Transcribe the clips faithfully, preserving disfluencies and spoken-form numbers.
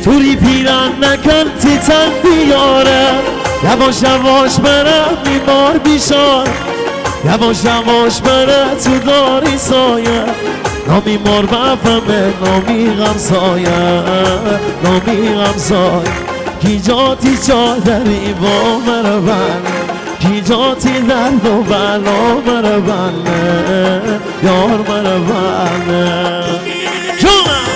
توری پیرن نکن تیتن بیاره یواش یواش برم بیمار بیشار یواش یواش بره تو داری سایه نامی مار بفهمه نامی غمسایه نامی غمسایه کی جاتی چادری با مربن کی جاتی درد و بلا مربنه یار مربنه جونم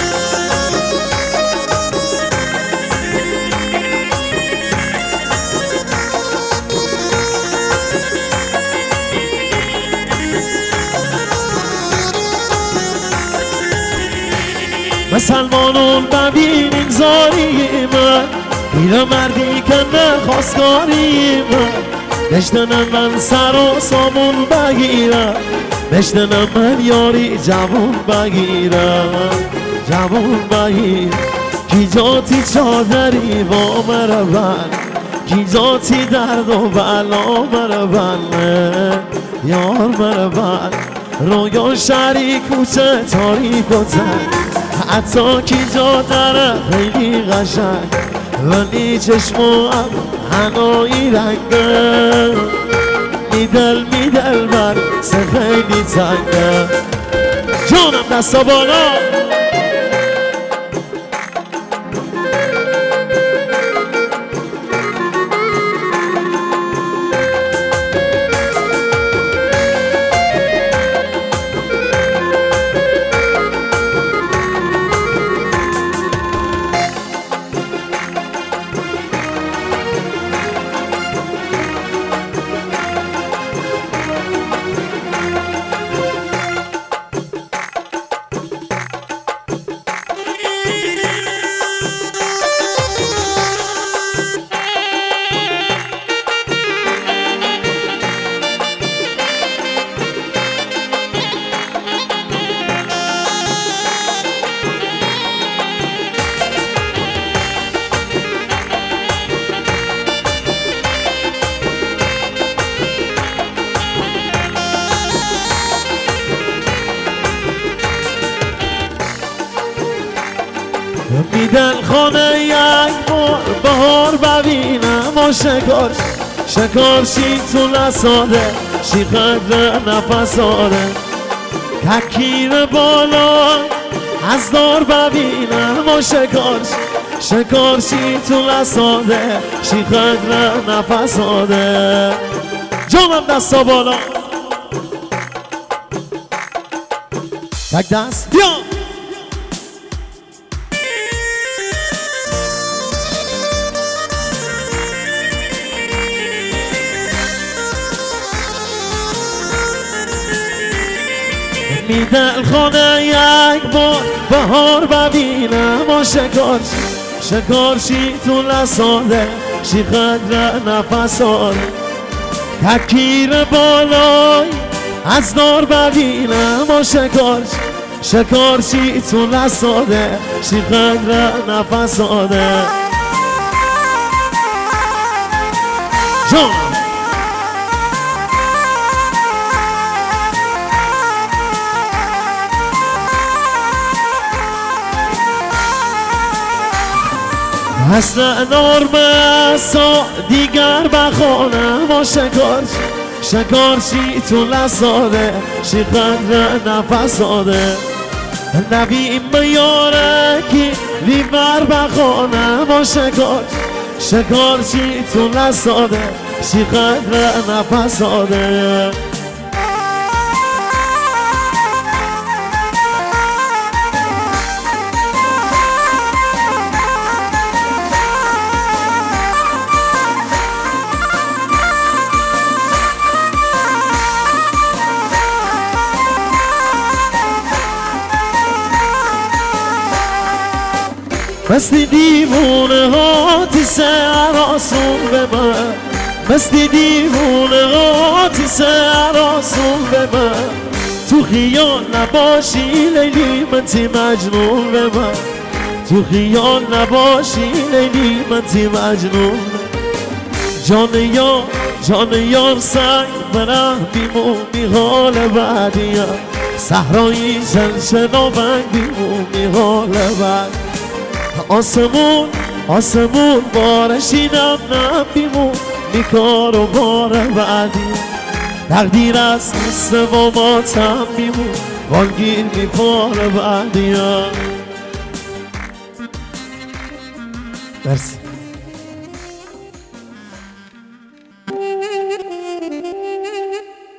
مسلمانون ببینین زاری من پیره مردی که نخواستگاری من نشتنم من سر و سامون بگیرم نشتنم من یاری جوون بگیرم جوون بگیرم کی جاتی چادری با مربن کی جاتی درد و بلا مربن یار مربن رویا شری کوچه تاریک و تنگ حتی کی جا داره خیلی قشنگ ولی چشم و هنایی رنگه میدل میدل بر سه خیلی تنگه جانم دستا بالا میدن خانه یک بار بهار ببینم و شکار شکار شی تو لساده شی قدر نفس آره تکیر بالا از دار ببینم و شکار شکار شی تو لساده شی قدر نفس آره جامم دستا بالا تک دست بیا میدل خانه یک بار بهار ببینم و شکار شکار شی تو لساده شی قدر نفس آره تکیر بالای از دار ببینم و شکار شکار شی تو لساده شی قدر نفس آره جان حسن نار بسا دیگر بخانم و شکار شکار شی تو لساده شی قدر نفس آده نبیم بیاره کی لیبر بخانم و شکار شکار شی تو لساده شی قدر نفس آده مستی دیوونه ها تیسه عراسون به من مستی دیوونه ها تیسه عراسون به من تو خیال نباشی لیلی من تی مجنون به من تو خیال نباشی لیلی من تی مجنون جان یار جان یار سنگ برم بیمومی حال بعدیم صحرایی زن شنابنگ بیمومی حال بعد آسمون آسمون بارشینم نم بیمون نیکار و بار بعدی تقدیر از نیست و ما تم بیمون وانگیر میپار بعدی. مرسی.